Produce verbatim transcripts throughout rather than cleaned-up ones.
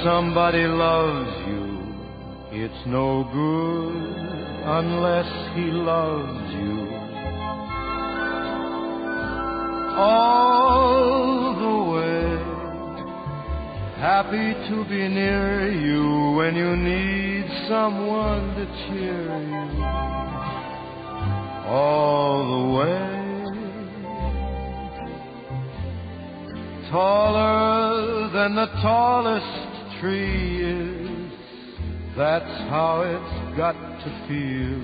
somebody loves you, it's no good unless he loves you. All the way, happy to be near you when you need someone to cheer you. All the way, taller than the tallest tree is, that's how it's got to feel.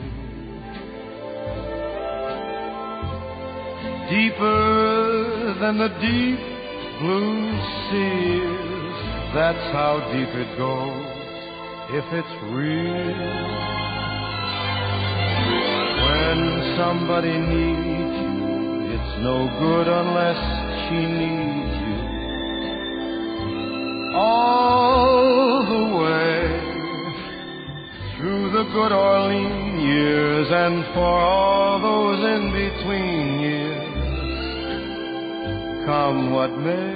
Deeper than the deep blue sea is, that's how deep it goes if it's real. When somebody needs you, it's no good unless she needs you. All the way through the good Orleans years and for all those in between years, come what may.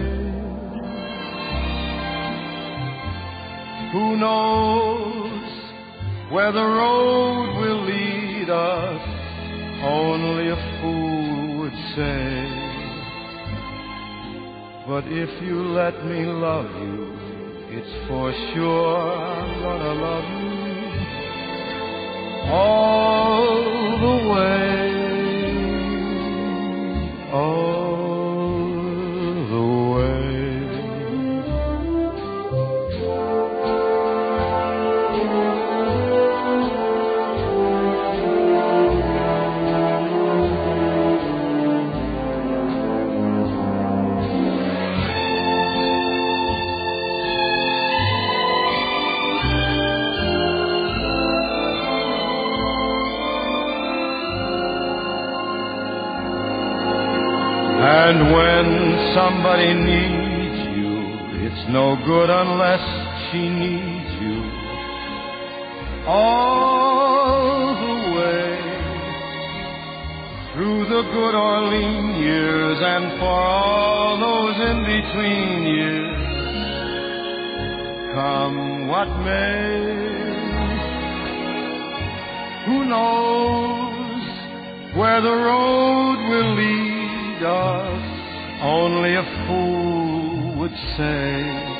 Who knows where the road will lead us? Only a fool would say. But if you let me love you, it's for sure I'm gonna love you all the way, all the way. And when somebody needs you, it's no good unless she needs you. All the way through the good Orleans years and for all those in between years, come what may. Who knows where the road will lead us? Only a fool would say.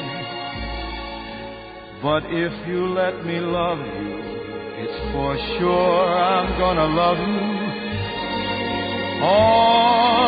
But if you let me love you, it's for sure I'm gonna love you all